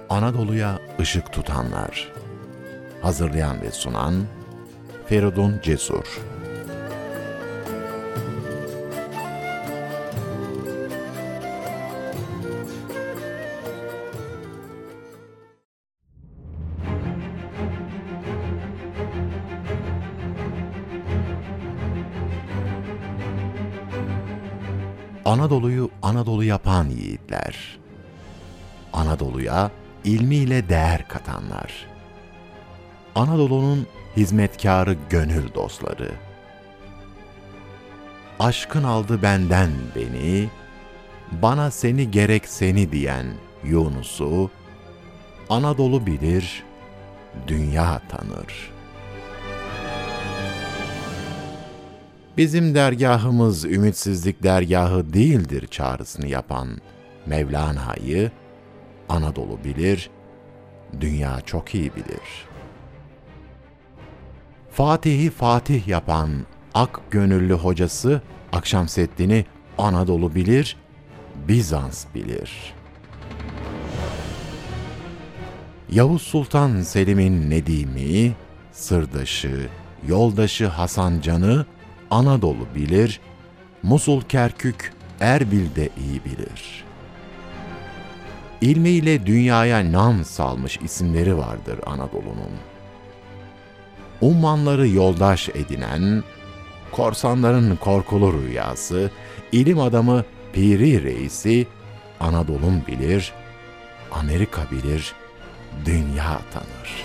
Anadolu'ya ışık tutanlar. Hazırlayan ve sunan Feridun Cesur. Anadolu'yu Anadolu yapan yiğitler. Anadolu'ya ilmiyle değer katanlar. Anadolu'nun hizmetkarı gönül dostları. Aşkın aldı benden beni, bana seni gerek seni diyen Yunus'u, Anadolu bilir, dünya tanır. Bizim dergahımız ümitsizlik dergahı değildir çağrısını yapan Mevlana'yı Anadolu bilir, dünya çok iyi bilir. Fatih'i Fatih yapan ak gönüllü hocası Akşemseddin'i Anadolu bilir, Bizans bilir. Yavuz Sultan Selim'in Nedim'i, sırdaşı, yoldaşı Hasan Can'ı Anadolu bilir, Musul Kerkük Erbil'de iyi bilir. İlmiyle dünyaya nam salmış isimleri vardır Anadolu'nun. Ummanları yoldaş edinen, korsanların korkulu rüyası, ilim adamı Piri Reisi, Anadolu'm bilir, Amerika bilir, dünya tanır.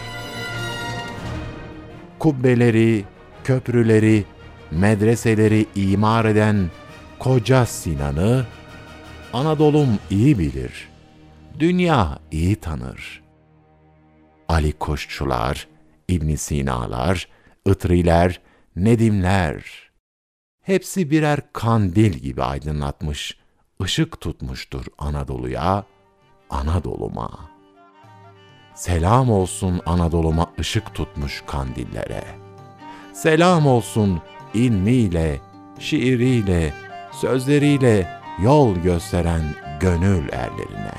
Kubbeleri, köprüleri, medreseleri imar eden Koca Sinan'ı Anadolu'm iyi bilir, dünya iyi tanır. Ali Koççular, İbn Sina'lar, Itriler, Nedimler, hepsi birer kandil gibi aydınlatmış, ışık tutmuştur Anadolu'ya, Anadolu'ma. Selam olsun Anadolu'ma ışık tutmuş kandillere. Selam olsun ilmiyle, şiiriyle, sözleriyle yol gösteren gönül erlerine.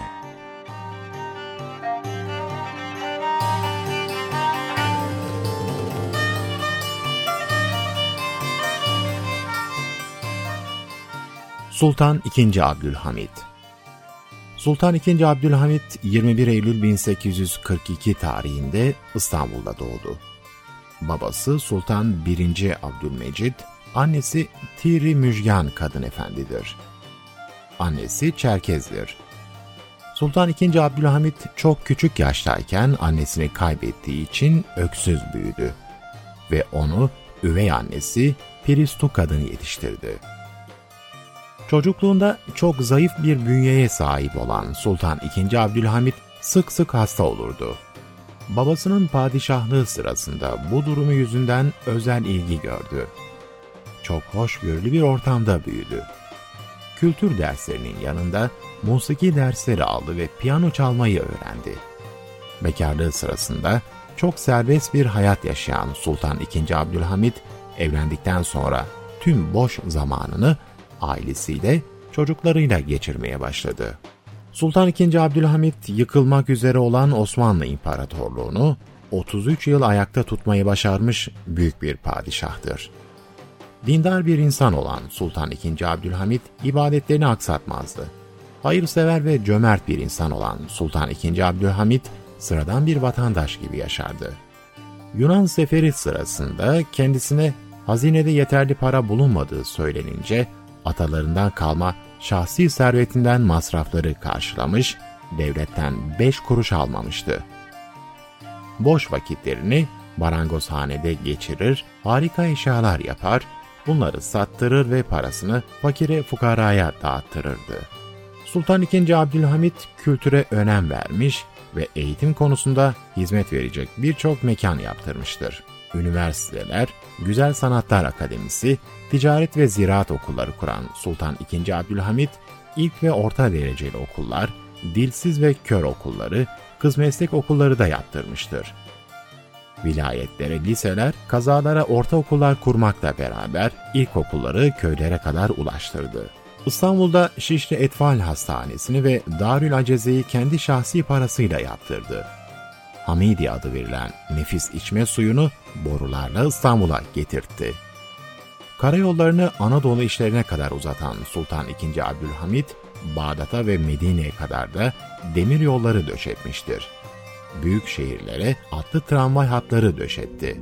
Sultan II. Abdülhamit. Sultan II. Abdülhamit 21 Eylül 1842 tarihinde İstanbul'da doğdu. Babası Sultan 1. Abdülmecid, annesi Tiri Müjgan Kadın Efendidir. Annesi Çerkezdir. Sultan II. Abdülhamit çok küçük yaştayken annesini kaybettiği için öksüz büyüdü ve onu üvey annesi Piristu Kadın yetiştirdi. Çocukluğunda çok zayıf bir bünyeye sahip olan Sultan II. Abdülhamit sık sık hasta olurdu. Babasının padişahlığı sırasında bu durumu yüzünden özel ilgi gördü. Çok hoşgörülü bir ortamda büyüdü. Kültür derslerinin yanında musiki dersleri aldı ve piyano çalmayı öğrendi. Bekarlığı sırasında çok serbest bir hayat yaşayan Sultan II. Abdülhamit, evlendikten sonra tüm boş zamanını ailesiyle, çocuklarıyla geçirmeye başladı. Sultan II. Abdülhamit, yıkılmak üzere olan Osmanlı İmparatorluğunu 33 yıl ayakta tutmayı başarmış büyük bir padişahtır. Dindar bir insan olan Sultan II. Abdülhamit, ibadetlerini aksatmazdı. Hayırsever ve cömert bir insan olan Sultan II. Abdülhamit, sıradan bir vatandaş gibi yaşardı. Yunan seferi sırasında kendisine hazinede yeterli para bulunmadığı söylenince, atalarından kalma şahsi servetinden masrafları karşılamış, devletten 5 kuruş almamıştı. Boş vakitlerini marangozhanede geçirir, harika eşyalar yapar, bunları sattırır ve parasını fakire fukaraya dağıttırırdı. Sultan II. Abdülhamit kültüre önem vermiş ve eğitim konusunda hizmet verecek birçok mekan yaptırmıştır. Üniversiteler, Güzel Sanatlar Akademisi, ticaret ve ziraat okulları kuran Sultan II. Abdülhamit, ilk ve orta dereceli okullar, dilsiz ve kör okulları, kız meslek okulları da yaptırmıştır. Vilayetlere liseler, kazalara ortaokullar kurmakla beraber ilkokulları köylere kadar ulaştırdı. İstanbul'da Şişli Etfal Hastanesi'ni ve Darül Aceze'yi kendi şahsi parasıyla yaptırdı. Hamidi adı verilen nefis içme suyunu borularla İstanbul'a getirtti. Karayollarını Anadolu işlerine kadar uzatan Sultan II. Abdülhamit, Bağdat'a ve Medine'ye kadar da demir yolları döşetmiştir. Büyük şehirlere atlı tramvay hatları döşetti.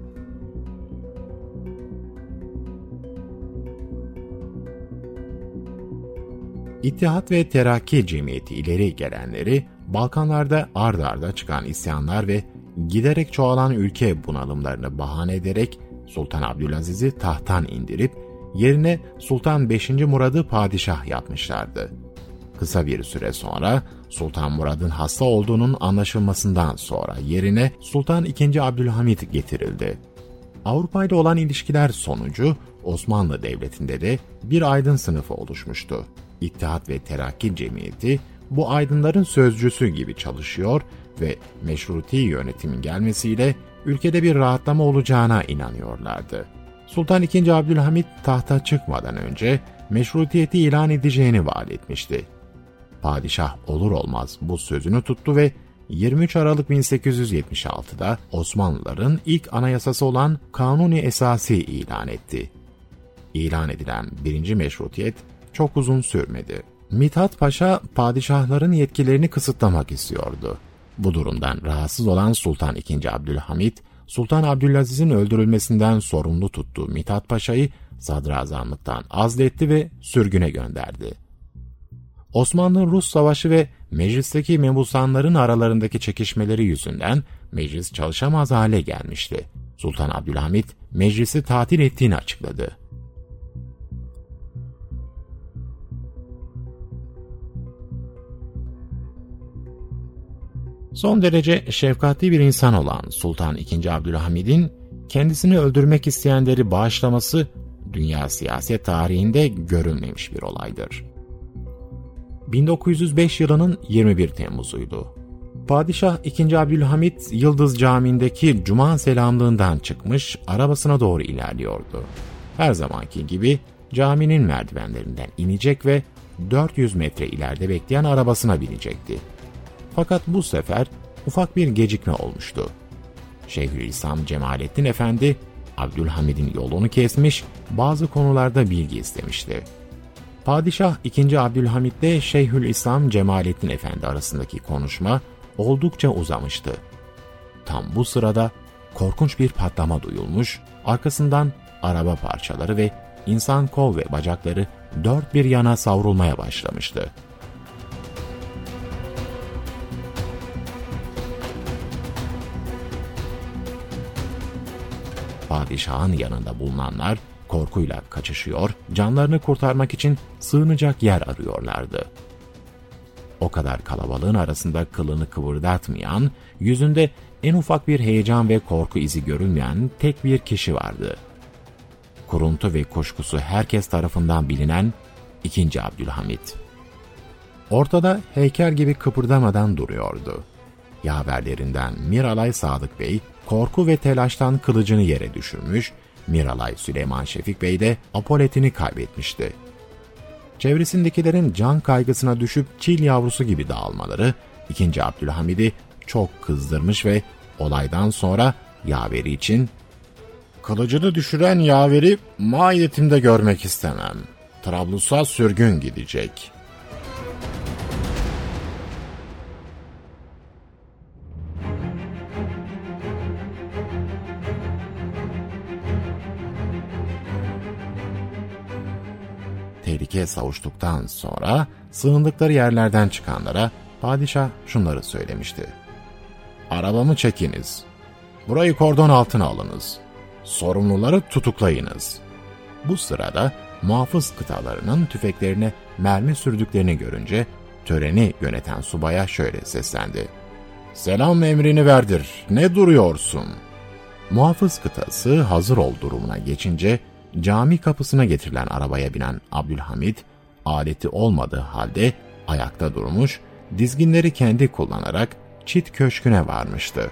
İttihat ve Terakki Cemiyeti ileri gelenleri, Balkanlarda ard arda çıkan isyanlar ve giderek çoğalan ülke bunalımlarını bahane ederek Sultan Abdülaziz'i tahttan indirip yerine Sultan 5. Murad'ı padişah yapmışlardı. Kısa bir süre sonra Sultan Murad'ın hasta olduğunun anlaşılmasından sonra yerine Sultan II. Abdülhamit getirildi. Avrupa ile olan ilişkiler sonucu Osmanlı Devleti'nde de bir aydın sınıfı oluşmuştu. İttihat ve Terakki Cemiyeti bu aydınların sözcüsü gibi çalışıyor ve meşruti yönetimin gelmesiyle ülkede bir rahatlama olacağına inanıyorlardı. Sultan II. Abdülhamit tahta çıkmadan önce meşrutiyeti ilan edeceğini vaat etmişti. Padişah olur olmaz bu sözünü tuttu ve 23 Aralık 1876'da Osmanlıların ilk anayasası olan Kanuni Esası ilan etti. İlan edilen birinci meşrutiyet çok uzun sürmedi. Mithat Paşa padişahların yetkilerini kısıtlamak istiyordu. Bu durumdan rahatsız olan Sultan II. Abdülhamit, Sultan Abdülaziz'in öldürülmesinden sorumlu tuttuğu Mithat Paşa'yı sadrazamlıktan azletti ve sürgüne gönderdi. Osmanlı-Rus Savaşı ve meclisteki mebusanların aralarındaki çekişmeleri yüzünden meclis çalışamaz hale gelmişti. Sultan Abdülhamit meclisi tatil ettiğini açıkladı. Son derece şefkatli bir insan olan Sultan II. Abdülhamid'in kendisini öldürmek isteyenleri bağışlaması dünya siyaset tarihinde görülmemiş bir olaydır. 1905 yılının 21 Temmuz'uydu. Padişah II. Abdülhamit Yıldız Camii'ndeki Cuma selamlığından çıkmış arabasına doğru ilerliyordu. Her zamanki gibi caminin merdivenlerinden inecek ve 400 metre ileride bekleyen arabasına binecekti. Fakat bu sefer ufak bir gecikme olmuştu. Şeyhülislam Cemalettin Efendi, Abdülhamid'in yolunu kesmiş, bazı konularda bilgi istemişti. Padişah II. Abdülhamid ile Şeyhülislam Cemalettin Efendi arasındaki konuşma oldukça uzamıştı. Tam bu sırada korkunç bir patlama duyulmuş, arkasından araba parçaları ve insan kol ve bacakları dört bir yana savrulmaya başlamıştı. Padişahın yanında bulunanlar korkuyla kaçışıyor, canlarını kurtarmak için sığınacak yer arıyorlardı. O kadar kalabalığın arasında kılını kıvırdatmayan, yüzünde en ufak bir heyecan ve korku izi görülmeyen tek bir kişi vardı. Kuruntu ve kuşkusu herkes tarafından bilinen II. Abdülhamit. Ortada heykel gibi kıpırdamadan duruyordu. Yaverlerinden Miralay Sadık Bey, korku ve telaştan kılıcını yere düşürmüş, Miralay Süleyman Şefik Bey de apoletini kaybetmişti. Çevresindekilerin can kaygısına düşüp çil yavrusu gibi dağılmaları II. Abdülhamid'i çok kızdırmış ve olaydan sonra yaveri için "Kılıcını düşüren yaveri mahiyetimde görmek istemem. Trablus'a sürgün gidecek." Tehlike savuştuktan sonra sığındıkları yerlerden çıkanlara padişah şunları söylemişti. "Arabamı çekiniz. Burayı kordon altına alınız. Sorumluları tutuklayınız." Bu sırada muhafız kıtalarının tüfeklerine mermi sürdüklerini görünce töreni yöneten subaya şöyle seslendi. "Selam emrini verdir. Ne duruyorsun?" Muhafız kıtası hazır ol durumuna geçince cami kapısına getirilen arabaya binen Abdülhamid, aleti olmadığı halde ayakta durmuş, dizginleri kendi kullanarak çit köşküne varmıştı.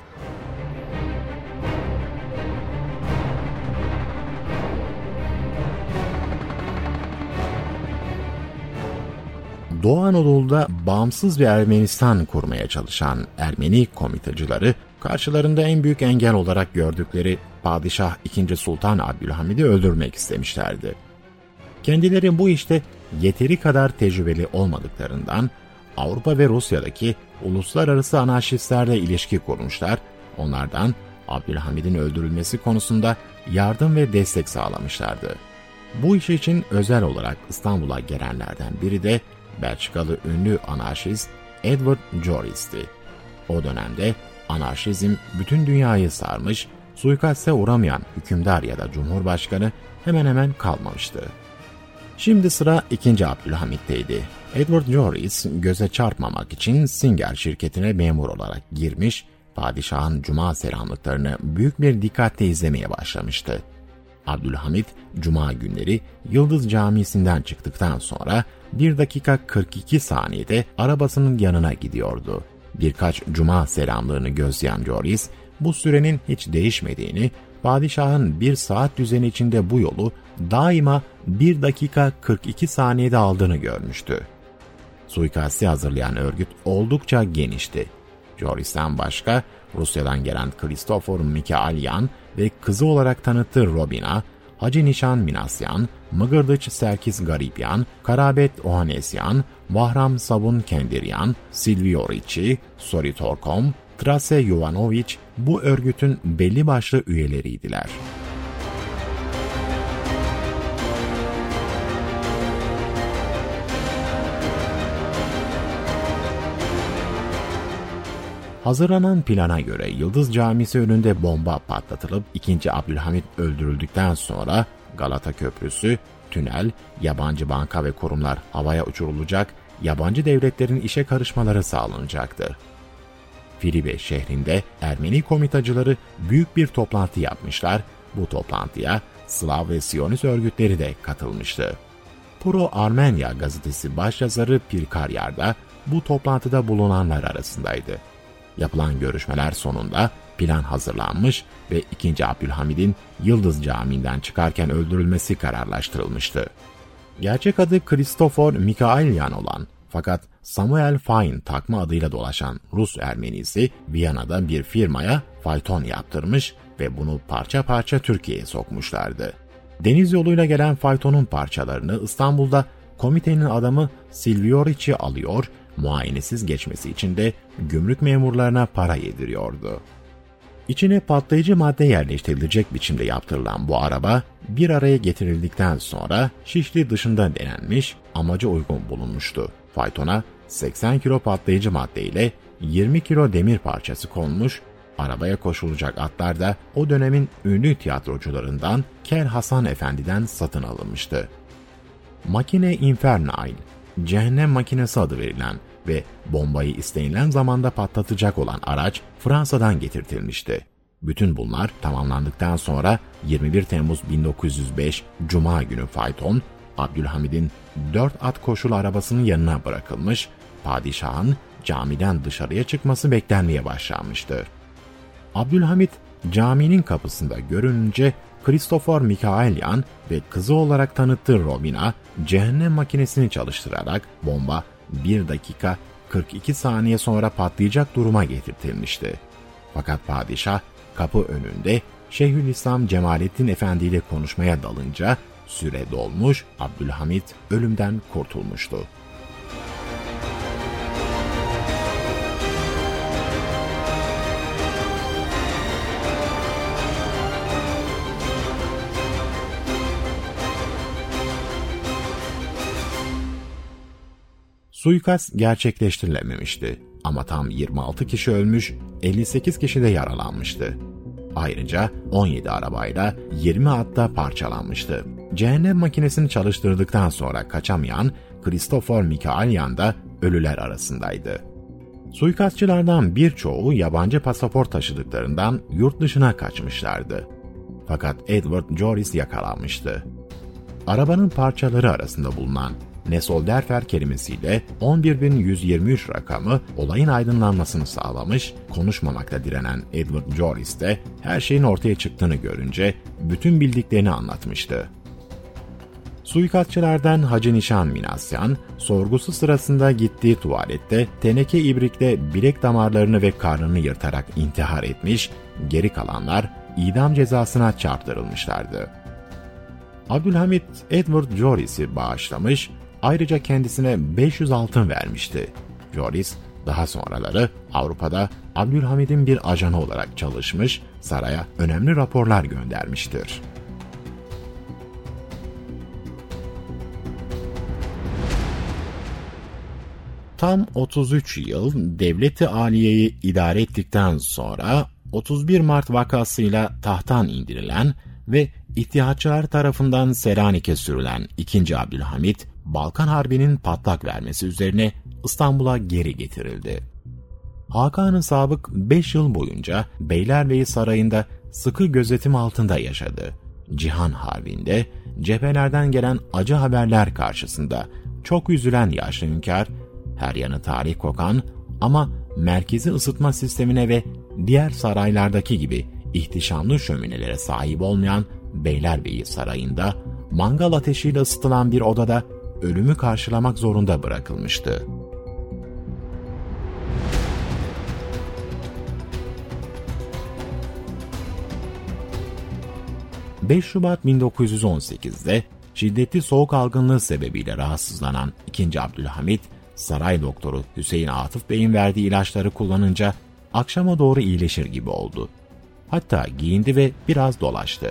Doğu Anadolu'da bağımsız bir Ermenistan kurmaya çalışan Ermeni komitacıları, karşılarında en büyük engel olarak gördükleri Padişah II. Sultan Abdülhamid'i öldürmek istemişlerdi. Kendileri bu işte yeteri kadar tecrübeli olmadıklarından Avrupa ve Rusya'daki uluslararası anarşistlerle ilişki kurmuşlar, onlardan Abdülhamid'in öldürülmesi konusunda yardım ve destek sağlamışlardı. Bu iş için özel olarak İstanbul'a gelenlerden biri de Belçikalı ünlü anarşist Edward Joris'ti. O dönemde anarşizm bütün dünyayı sarmış, suikaste uğramayan hükümdar ya da cumhurbaşkanı hemen hemen kalmamıştı. Şimdi sıra 2. Abdülhamit'teydi. Edward Joris göze çarpmamak için Singer şirketine memur olarak girmiş, padişahın cuma selamlıklarını büyük bir dikkatle izlemeye başlamıştı. Abdülhamit, cuma günleri Yıldız Camisi'nden çıktıktan sonra 1 dakika 42 saniyede arabasının yanına gidiyordu. Birkaç cuma selamlığını gözleyen Joris, bu sürenin hiç değişmediğini, padişahın bir saat düzeni içinde bu yolu daima 1 dakika 42 saniyede aldığını görmüştü. Suikasti hazırlayan örgüt oldukça genişti. Joris'ten başka Rusya'dan gelen Christopher Mikaelyan ve kızı olarak tanıttığı Robina, Hacı Nişan Minasyan, Mıgırdıç Serkis Garipyan, Karabet Ohanesyan, Vahram Sabun Kendiryan, Silvio Ricci, Soritorkom, Trase Jovanovic bu örgütün belli başlı üyeleriydiler. Hazırlanan plana göre Yıldız Camisi önünde bomba patlatılıp 2. Abdülhamit öldürüldükten sonra Galata Köprüsü, tünel, yabancı banka ve kurumlar havaya uçurulacak, yabancı devletlerin işe karışmaları sağlanacaktı. Filibe şehrinde Ermeni komitacıları büyük bir toplantı yapmışlar, bu toplantıya Slav ve Siyonist örgütleri de katılmıştı. Pro-Armenya gazetesi başyazarı Pirkaryar da bu toplantıda bulunanlar arasındaydı. Yapılan görüşmeler sonunda plan hazırlanmış ve 2. Abdülhamid'in Yıldız Camii'nden çıkarken öldürülmesi kararlaştırılmıştı. Gerçek adı Christopher Mikaelyan olan fakat Samuel Fine takma adıyla dolaşan Rus Ermenisi Viyana'da bir firmaya fayton yaptırmış ve bunu parça parça Türkiye'ye sokmuşlardı. Deniz yoluyla gelen faytonun parçalarını İstanbul'da komitenin adamı Silvio Ricci alıyor, muayenesiz geçmesi için de gümrük memurlarına para yediriyordu. İçine patlayıcı madde yerleştirilecek biçimde yaptırılan bu araba bir araya getirildikten sonra Şişli dışında denenmiş, amaca uygun bulunmuştu. Faytona 80 kilo patlayıcı madde ile 20 kilo demir parçası konmuş, arabaya koşulacak atlar da o dönemin ünlü tiyatrocularından Kel Hasan Efendi'den satın alınmıştı. Makine Infernal, cehennem makinesi adı verilen ve bombayı istenilen zamanda patlatacak olan araç Fransa'dan getirtilmişti. Bütün bunlar tamamlandıktan sonra 21 Temmuz 1905 Cuma günü fayton, Abdülhamid'in 4 at koşulu arabasının yanına bırakılmış, padişahın camiden dışarıya çıkması beklenmeye başlanmıştı. Abdülhamid caminin kapısında görününce Christopher Mikaelyan ve kızı olarak tanıttığı Robina, cehennem makinesini çalıştırarak bomba 1 dakika 42 saniye sonra patlayacak duruma getirtilmişti. Fakat padişah kapı önünde Şeyhülislam Cemalettin Efendi ile konuşmaya dalınca süre dolmuş, Abdülhamid ölümden kurtulmuştu. Suikast gerçekleştirilememişti ama tam 26 kişi ölmüş, 58 kişi de yaralanmıştı. Ayrıca 17 arabayla 20 at da parçalanmıştı. Cehennem makinesini çalıştırdıktan sonra kaçamayan Christopher Mikaelyan da ölüler arasındaydı. Suikastçılardan birçoğu yabancı pasaport taşıdıklarından yurt dışına kaçmışlardı. Fakat Edward Joris yakalanmıştı. Arabanın parçaları arasında bulunan Nesolderfer kelimesiyle 11.123 rakamı olayın aydınlanmasını sağlamış, konuşmamakta direnen Edward Joris de her şeyin ortaya çıktığını görünce bütün bildiklerini anlatmıştı. Suikastçılardan Hacı Nişan Minasyan, sorgusu sırasında gittiği tuvalette teneke ibrikle bilek damarlarını ve karnını yırtarak intihar etmiş, geri kalanlar idam cezasına çarptırılmışlardı. Abdülhamit Edward Joris'i bağışlamış, ayrıca kendisine 500 altın vermişti. Joris, daha sonraları Avrupa'da Abdülhamid'in bir ajanı olarak çalışmış, saraya önemli raporlar göndermiştir. Tam 33 yıl devleti aliyeyi idare ettikten sonra 31 Mart vakasıyla tahttan indirilen ve İttihatçılar tarafından Selanik'e sürülen 2. Abdülhamit, Balkan Harbi'nin patlak vermesi üzerine İstanbul'a geri getirildi. Hakan-ı Sabık 5 yıl boyunca Beylerbeyi Sarayı'nda sıkı gözetim altında yaşadı. Cihan Harbi'nde cephelerden gelen acı haberler karşısında çok üzülen yaşlı hünkâr, her yanı tarih kokan ama merkezi ısıtma sistemine ve diğer saraylardaki gibi ihtişamlı şöminelere sahip olmayan Beylerbeyi Sarayı'nda mangal ateşiyle ısıtılan bir odada ölümü karşılamak zorunda bırakılmıştı. ...5 Şubat 1918'de şiddetli soğuk algınlığı sebebiyle rahatsızlanan 2. Abdülhamit, saray doktoru Hüseyin Atıf Bey'in verdiği ilaçları kullanınca akşama doğru iyileşir gibi oldu. Hatta giyindi ve biraz dolaştı.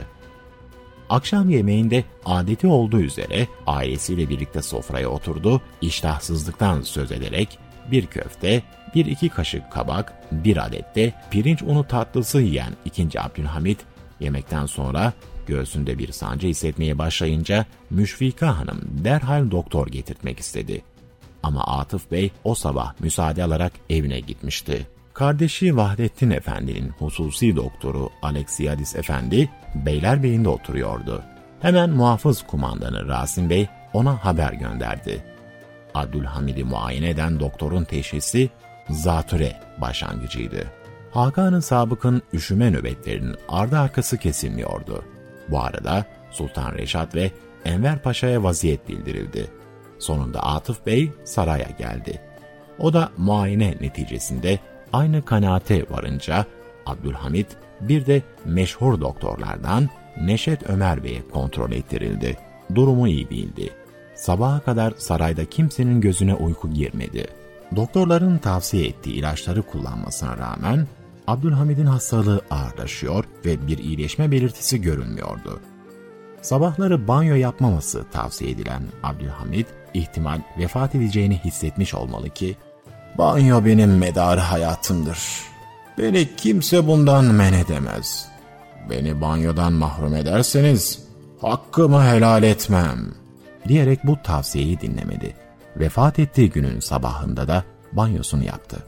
Akşam yemeğinde adeti olduğu üzere ailesiyle birlikte sofraya oturdu, iştahsızlıktan söz ederek bir köfte, 1-2 kaşık kabak, 1 adet de pirinç unu tatlısı yiyen 2. Abdülhamit, yemekten sonra göğsünde bir sancı hissetmeye başlayınca Müşfika Hanım derhal doktor getirtmek istedi. Ama Atıf Bey o sabah müsaade alarak evine gitmişti. Kardeşi Vahdettin Efendi'nin hususi doktoru Aleksiyadis Efendi, Beylerbeyi'nde oturuyordu. Hemen muhafız kumandanı Rasim Bey ona haber gönderdi. Abdülhamid'i muayene eden doktorun teşhisi zatüre başlangıcıydı. Hakan-ı Sabık'ın üşüme nöbetlerinin ardı arkası kesilmiyordu. Bu arada Sultan Reşat ve Enver Paşa'ya vaziyet bildirildi. Sonunda Atıf Bey saraya geldi. O da muayene neticesinde aynı kanaate varınca Abdülhamit bir de meşhur doktorlardan Neşet Ömer Bey'e kontrol ettirildi. Durumu iyi değildi. Sabaha kadar sarayda kimsenin gözüne uyku girmedi. Doktorların tavsiye ettiği ilaçları kullanmasına rağmen Abdülhamid'in hastalığı ağırlaşıyor ve bir iyileşme belirtisi görünmüyordu. Sabahları banyo yapmaması tavsiye edilen Abdülhamid, ihtimal vefat edeceğini hissetmiş olmalı ki, "Banyo benim medarı hayatımdır. Beni kimse bundan men edemez. Beni banyodan mahrum ederseniz hakkımı helal etmem," diyerek bu tavsiyeyi dinlemedi. Vefat ettiği günün sabahında da banyosunu yaptı.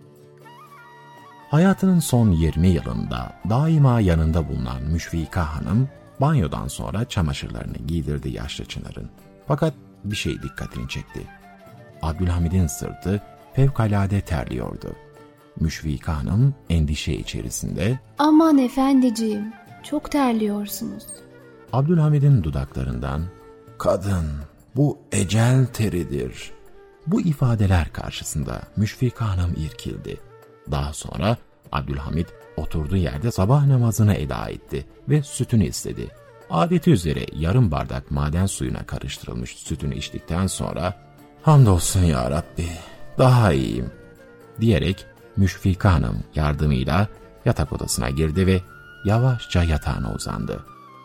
Hayatının son 20 yılında daima yanında bulunan Müşfika Hanım, banyodan sonra çamaşırlarını giydirdi yaşlı Çınar'ın. Fakat bir şey dikkatini çekti. Abdülhamid'in sırtı fevkalade terliyordu. Müşfika Hanım endişe içerisinde, "Aman efendiciğim, çok terliyorsunuz." Abdülhamid'in dudaklarından, "Kadın, bu ecel teridir." Bu ifadeler karşısında Müşfika Hanım irkildi. Daha sonra Abdülhamid oturduğu yerde sabah namazını eda etti ve sütünü istedi. Adeti üzere yarım bardak maden suyuna karıştırılmış sütünü içtikten sonra "Hamdolsun ya Rabbi, daha iyiyim," diyerek Müşfika Hanım yardımıyla yatak odasına girdi ve yavaşça yatağına uzandı.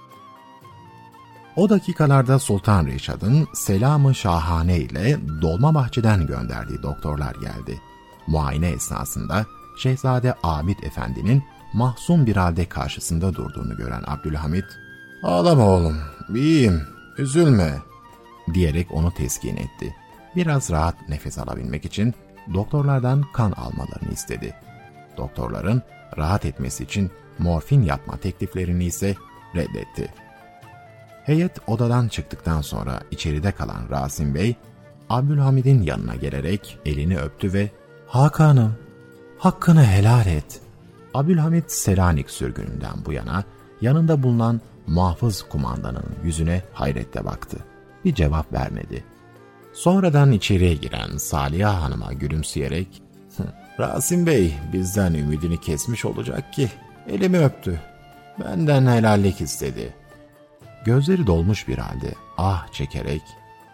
O dakikalarda Sultan Reşad'ın selamı şahane ile Dolmabahçe'den gönderdiği doktorlar geldi. Muayene esnasında Şehzade Abid Efendi'nin mahzun bir halde karşısında durduğunu gören Abdülhamid, "Ağlama oğlum, iyiyim, üzülme," diyerek onu teskin etti. Biraz rahat nefes alabilmek için doktorlardan kan almalarını istedi. Doktorların rahat etmesi için morfin yapma tekliflerini ise reddetti. Heyet odadan çıktıktan sonra içeride kalan Rasim Bey, Abdülhamid'in yanına gelerek elini öptü ve "Hakan'ım, hakkını helal et." Abdülhamid Selanik sürgününden bu yana yanında bulunan muhafız kumandanın yüzüne hayretle baktı. bir cevap vermedi. Sonradan içeriye giren Saliha Hanım'a gülümseyerek "Rasim Bey bizden ümidini kesmiş olacak ki elimi öptü. Benden helallik istedi." Gözleri dolmuş bir halde çekerek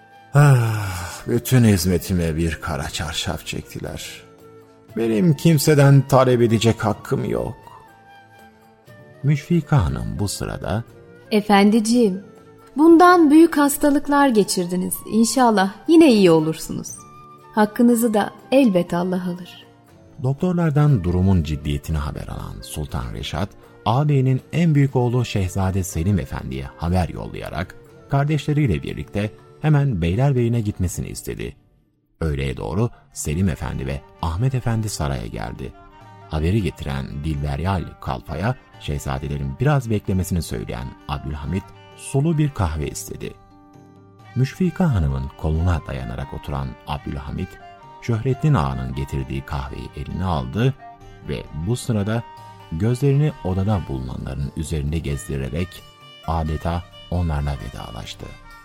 "Bütün hizmetime bir kara çarşaf çektiler. Benim kimseden talep edecek hakkım yok." Müşfika Hanım bu sırada Efendiciğim, bundan büyük hastalıklar geçirdiniz. İnşallah yine iyi olursunuz. Hakkınızı da elbet Allah alır. doktorlardan durumun ciddiyetini haber alan Sultan Reşat, ağabeyinin en büyük oğlu Şehzade Selim Efendi'ye haber yollayarak kardeşleriyle birlikte hemen Beylerbeyi'ne gitmesini istedi. Öğleye doğru Selim Efendi ve Ahmet Efendi saraya geldi. Haberi getiren Dilberyal Kalfa'ya şehzadelerin biraz beklemesini söyleyen Abdülhamit sulu bir kahve istedi. Müşfika Hanım'ın koluna dayanarak oturan Abdülhamit, Şöhrettin Ağa'nın getirdiği kahveyi eline aldı ve bu sırada gözlerini odada bulunanların üzerinde gezdirerek adeta onlarla vedalaştı.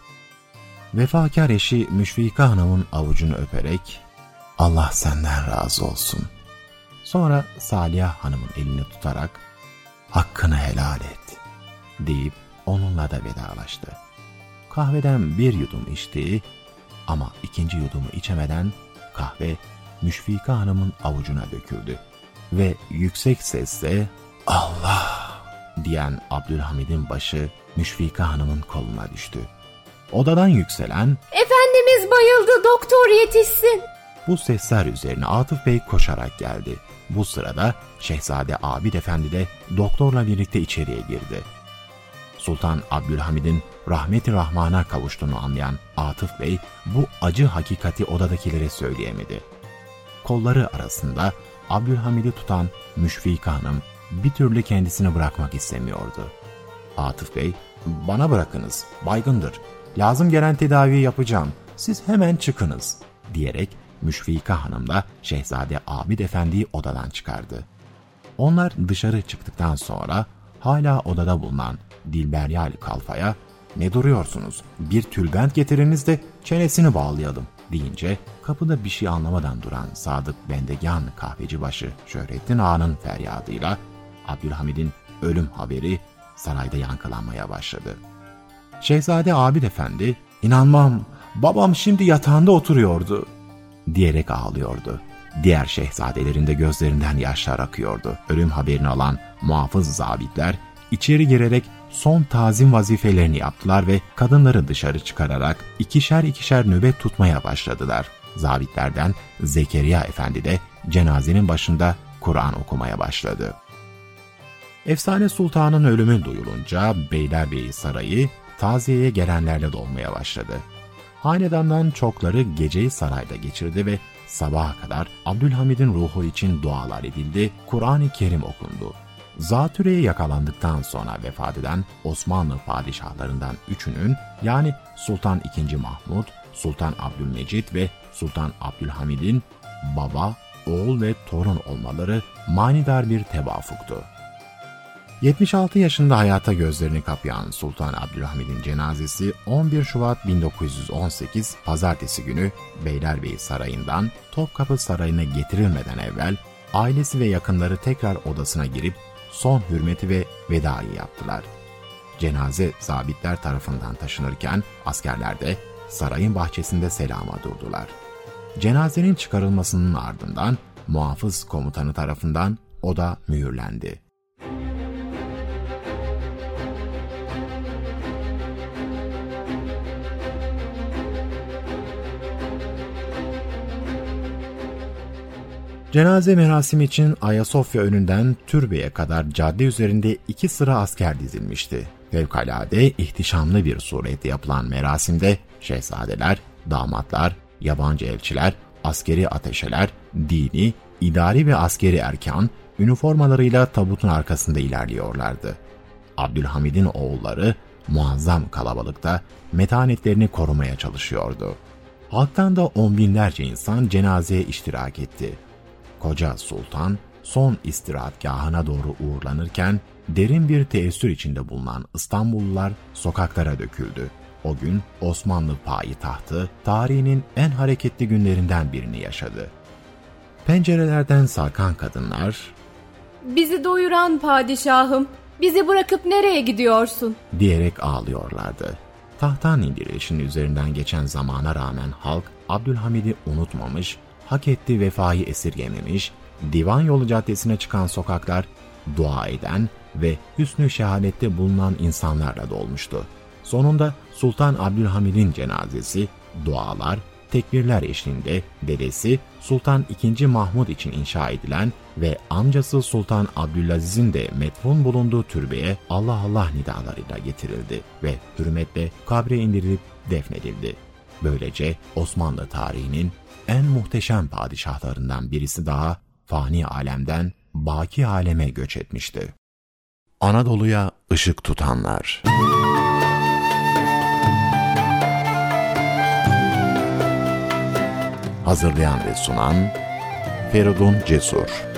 Vefakar eşi Müşfika Hanım'ın avucunu öperek "Allah senden razı olsun." Sonra Saliha Hanım'ın elini tutarak "Hakkını helal et." deyip onunla da vedalaştı. Kahveden bir yudum içti ama ikinci yudumu içemeden kahve Müşfika Hanım'ın avucuna döküldü ve yüksek sesle "Allah!" diyen Abdülhamid'in başı Müşfika Hanım'ın koluna düştü. Odadan yükselen Efendimiz bayıldı, doktor yetişsin. Bu sesler üzerine Atıf Bey koşarak geldi. Bu sırada Şehzade Abid Efendi de doktorla birlikte içeriye girdi. Sultan Abdülhamid'in rahmet-i rahmana kavuştuğunu anlayan Atıf Bey bu acı hakikati odadakilere söyleyemedi. Kolları arasında Abdülhamid'i tutan Müşfika Hanım bir türlü kendisini bırakmak istemiyordu. Atıf Bey, "Bana bırakınız, baygındır. Lazım gelen tedaviyi yapacağım. Siz hemen çıkınız." diyerek Müşfika Hanım da Şehzade Abid Efendi'yi odadan çıkardı. Onlar dışarı çıktıktan sonra hala odada bulunan Dilberyal Kalfa'ya "Ne duruyorsunuz? Bir tülbent getiriniz de çenesini bağlayalım." deyince kapıda bir şey anlamadan duran Sadık Bendegan kahvecibaşı Şöhrettin Ağa'nın feryadıyla Abdülhamid'in ölüm haberi sarayda yankılanmaya başladı. Şehzade Abid Efendi "İnanmam, babam şimdi yatağında oturuyordu." diyerek ağlıyordu. Diğer şehzadelerin de gözlerinden yaşlar akıyordu. Ölüm haberini alan muhafız zabitler içeri girerek son tazim vazifelerini yaptılar ve kadınları dışarı çıkararak ikişer ikişer nöbet tutmaya başladılar. Zabitlerden Zekeriya Efendi de cenazenin başında Kur'an okumaya başladı. Efsane Sultan'ın ölümü duyulunca Beylerbeyi Sarayı taziyeye gelenlerle dolmaya başladı. Hanedandan çokları geceyi sarayda geçirdi ve sabaha kadar Abdülhamid'in ruhu için dualar edildi, Kur'an-ı Kerim okundu. Zatürre'ye yakalandıktan sonra vefat eden Osmanlı padişahlarından üçünün yani Sultan II. Mahmud, Sultan Abdülmecid ve Sultan Abdülhamid'in baba, oğul ve torun olmaları manidar bir tevafuktu. 76 yaşında hayata gözlerini kapayan Sultan Abdülhamid'in cenazesi 11 Şubat 1918 Pazartesi günü Beylerbeyi Sarayı'ndan Topkapı Sarayı'na getirilmeden evvel ailesi ve yakınları tekrar odasına girip son hürmeti ve vedayı yaptılar. Cenaze zabitler tarafından taşınırken askerler de sarayın bahçesinde selama durdular. Cenazenin çıkarılmasının ardından muhafız komutanı tarafından oda mühürlendi. Cenaze merasimi için Ayasofya önünden türbeye kadar cadde üzerinde 2 sıra asker dizilmişti. Fevkalade ihtişamlı bir surette yapılan merasimde şehzadeler, damatlar, yabancı elçiler, askeri ateşeler, dini, idari ve askeri erkan üniformalarıyla tabutun arkasında ilerliyorlardı. Abdülhamid'in oğulları muazzam kalabalıkta metanetlerini korumaya çalışıyordu. Halktan da on binlerce insan cenazeye iştirak etti. Koca Sultan son istirahatgahına doğru uğurlanırken derin bir teessür içinde bulunan İstanbullular sokaklara döküldü. O gün Osmanlı payitahtı tarihinin en hareketli günlerinden birini yaşadı. Pencerelerden sarkan kadınlar, "Bizi doyuran padişahım, bizi bırakıp nereye gidiyorsun?" diyerek ağlıyorlardı. Tahttan indirilişin üzerinden geçen zamana rağmen halk Abdülhamid'i unutmamış, hak ettiği vefayı esirgememiş, Divan Yolu Caddesi'ne çıkan sokaklar dua eden ve hüsnü şehadette bulunan insanlarla dolmuştu. Sonunda Sultan Abdülhamid'in cenazesi, dualar, tekbirler eşliğinde dedesi Sultan II. Mahmud için inşa edilen ve amcası Sultan Abdülaziz'in de metfun bulunduğu türbeye Allah Allah nidalarıyla getirildi ve hürmetle kabre indirilip defnedildi. Böylece Osmanlı tarihinin en muhteşem padişahlarından birisi daha fani alemden baki aleme göç etmişti. Anadolu'ya ışık tutanlar. Hazırlayan ve sunan Feridun Cesur.